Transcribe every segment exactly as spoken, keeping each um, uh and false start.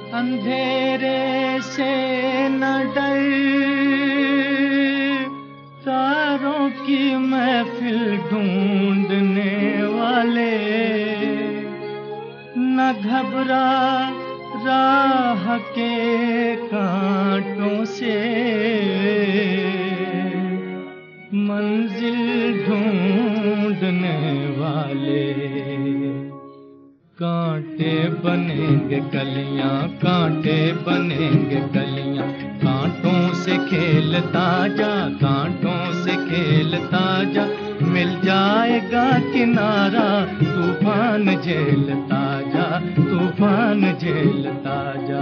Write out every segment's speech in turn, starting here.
अंधेरे से न डर, तारों की महफिल ढूंढने वाले, न घबरा राह के कांटों से, मंजिल ढूंढने वाले। कांटे बनेंगे कलियां, कांटे बनेंगे कलियां, कांटों से खेलता जा, कांटों से खेलता जा, मिल जाएगा किनारा, तूफान झेलता जा, तूफान झेलता जा।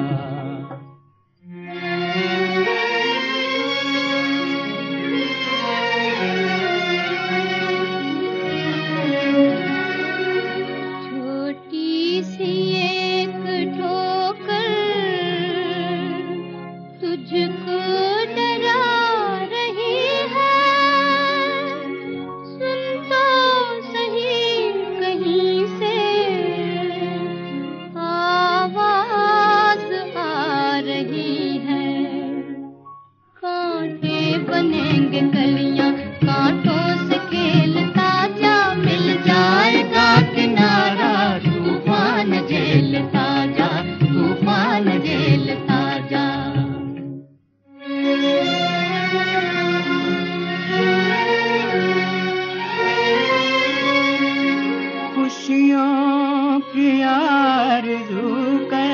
तुझको डरा रही है, सुन तो सही कहीं से आवाज आ रही है। कांटे बनेंगे कलियां, कांटों से खेलता जा, मिल जाएगा किनारा, तूफान झेलता जा, तूफान झेलता जा। खुशियों की आरज़ू कर,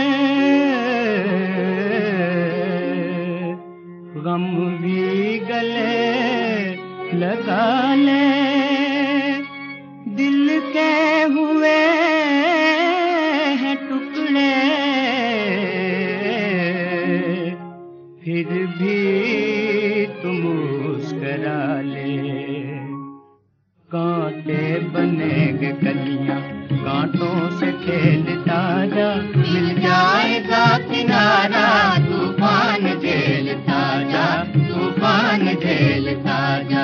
गम भी गले लगा ले, दिल के हुए हैं टुकड़े, फिर भी तुम मुस्कुरा ले। कांटे बनेंगे कलियां, कांटों से खेलता जा, मिल जाएगा किनारा, तूफान झेलता जा, तूफान झेलता जा।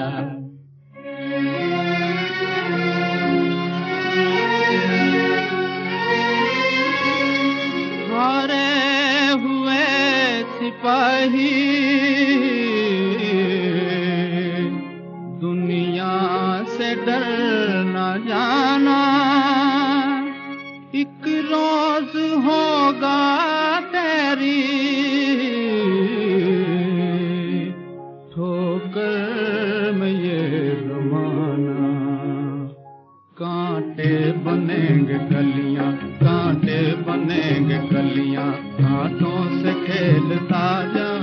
हारे हुए सिपाही दुनिया से डर न जाना, एक रोज होगा तेरी ठोकर में ये ज़माना। कांटे बनेंगे कलियां, कांटे बनेंगे कलियां, कांटों से खेलता जा,